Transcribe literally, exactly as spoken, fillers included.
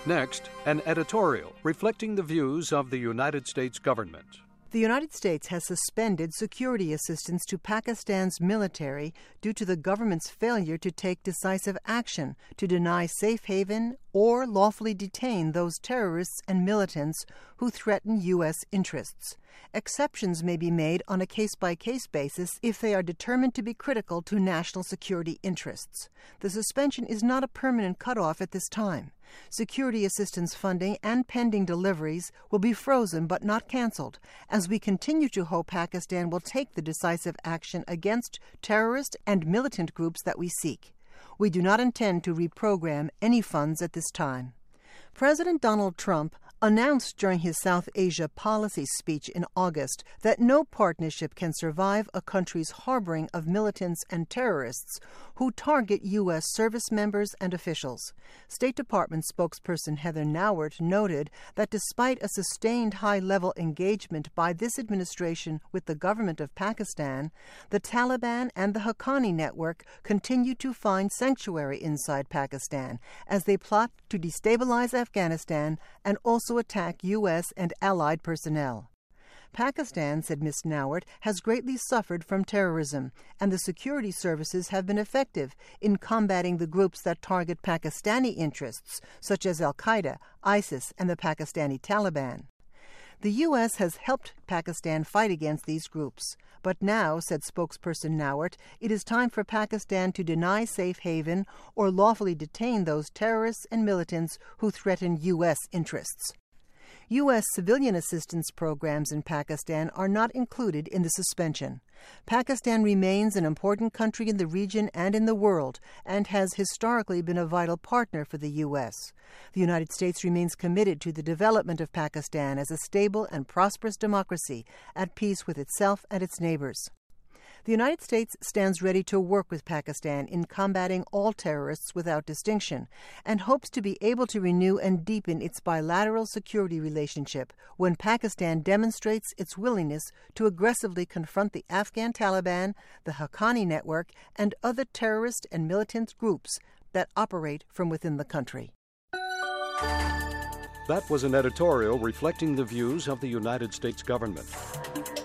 Next, an editorial reflecting the views of the United States government. The United States has suspended security assistance to Pakistan's military due to the government's failure to take decisive action to deny safe haven or lawfully detain those terrorists and militants who threaten U S interests. Exceptions may be made on a case-by-case basis if they are determined to be critical to national security interests. The suspension is not a permanent cutoff at this time. Security assistance funding and pending deliveries will be frozen but not canceled, as we continue to hope Pakistan will take the decisive action against terrorist and militant groups that we seek. We do not intend to reprogram any funds at this time. President Donald Trump announced during his South Asia policy speech in August that no partnership can survive a country's harboring of militants and terrorists who target U S service members and officials. State Department spokesperson Heather Nauert noted that despite a sustained high-level engagement by this administration with the government of Pakistan, the Taliban and the Haqqani network continue to find sanctuary inside Pakistan as they plot to destabilize Afghanistan and also attack U S and allied personnel. Pakistan, said Miz Nauert, has greatly suffered from terrorism, and the security services have been effective in combating the groups that target Pakistani interests, such as Al-Qaeda, ISIS, and the Pakistani Taliban. The U S has helped Pakistan fight against these groups. But now, said spokesperson Nauert, it is time for Pakistan to deny safe haven or lawfully detain those terrorists and militants who threaten U S interests. U S civilian assistance programs in Pakistan are not included in the suspension. Pakistan remains an important country in the region and in the world, and has historically been a vital partner for the U S. The United States remains committed to the development of Pakistan as a stable and prosperous democracy at peace with itself and its neighbors. The United States stands ready to work with Pakistan in combating all terrorists without distinction, and hopes to be able to renew and deepen its bilateral security relationship when Pakistan demonstrates its willingness to aggressively confront the Afghan Taliban, the Haqqani network, and other terrorist and militant groups that operate from within the country. That was an editorial reflecting the views of the United States government.